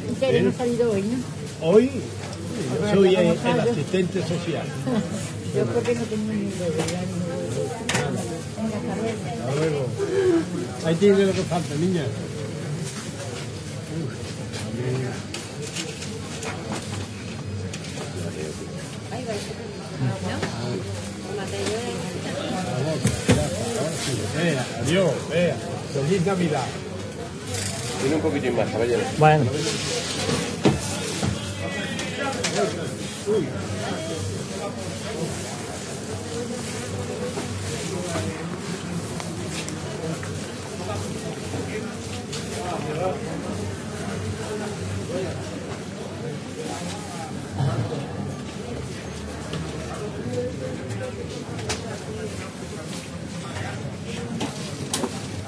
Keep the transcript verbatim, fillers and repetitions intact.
Ustedes no han salido hoy, ¿no? Hoy soy el, el Gonzalo. asistente social. Yo porque no tengo ni idea. Venga, hasta luego. Hasta luego. Ahí tiene lo que falta, niña. Ahí va. ¿No? Vea, adiós, vea. Feliz Navidad. Tiene un poquitín más, caballero. Bueno. Uy.